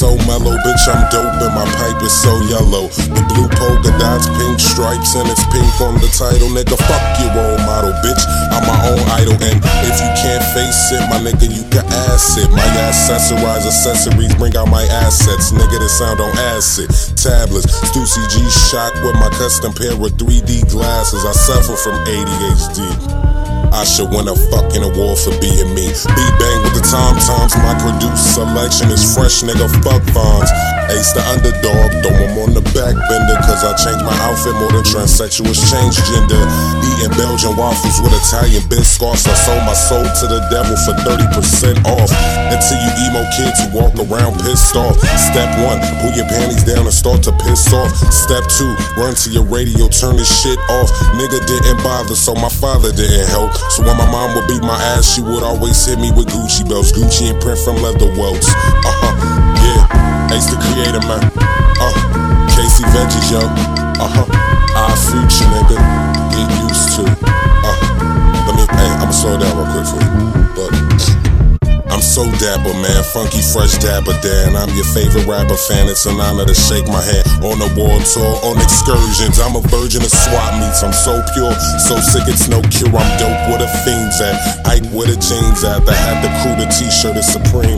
so mellow, bitch, I'm dope and my pipe is so yellow. The blue polka dots, pink stripes, and it's pink on the title. Nigga, fuck your role model, bitch, I'm my own idol. And if you can't face it, my nigga, you can ass it. My accessorize accessories, bring out my assets. Nigga, this sound on acid. Tablets, Stussy G shock with my custom pair of 3D glasses. I suffer from ADHD. I should win a fucking award for being me. B-Bang with the tom-toms, my produced selection is fresh, nigga, fuck Vons. Ace the underdog, throw him on the back bender, cause I changed my outfit more than transsexuals change gender. Eating Belgian waffles with Italian biscuits, I sold my soul to the devil for 30% off. Until you emo kids who walk around pissed off. Step 1, pull your panties down and start to piss off. Step 2, run to your radio, turn this shit off. Nigga didn't bother, so my father didn't help. So when my mom would beat my ass, she would always hit me with Gucci belts, Gucci and print from leather welts. Yeah, Ace the creator, man. Casey Veggies, yo. Our future, nigga. Get used to. I'ma slow down real quick for you. Look. I'm so dapper, man, funky, fresh dabber Dan. I'm your favorite rapper fan, it's an honor to shake my hand. On a war tour, on excursions, I'm a virgin of swap meets. I'm so pure, so sick it's no cure. I'm dope where the fiends at, hype where the jeans at. The hat, the crew, the t-shirt is supreme.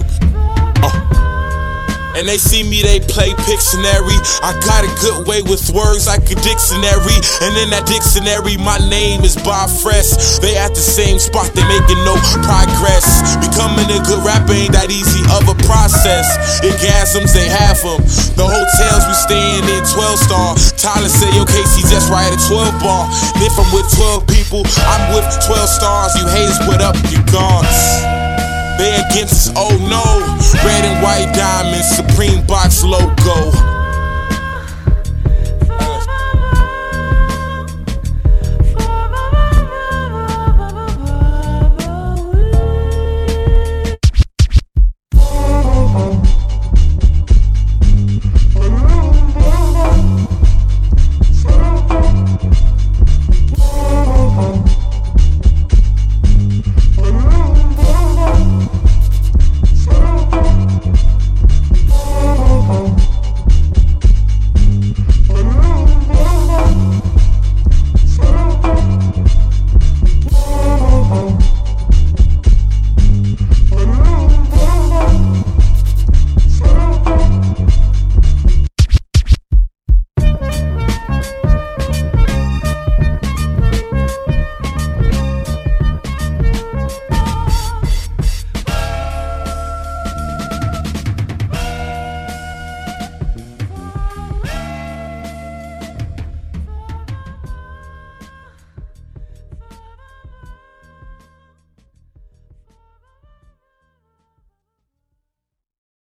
And they see me, they play Pictionary. I got a good way with words like a dictionary. And in that dictionary, my name is Bob Fresh. They at the same spot, they making no progress. Becoming a good rapper ain't that easy of a process. Orgasms, they have them. The hotels we staying in 12-star. Tyler said, yo, Casey just right at 12 bar. If I'm with 12 people, I'm with 12 stars. You haters, what up, you gods? They against us, oh no. Red and white diamonds, Supreme Box logo.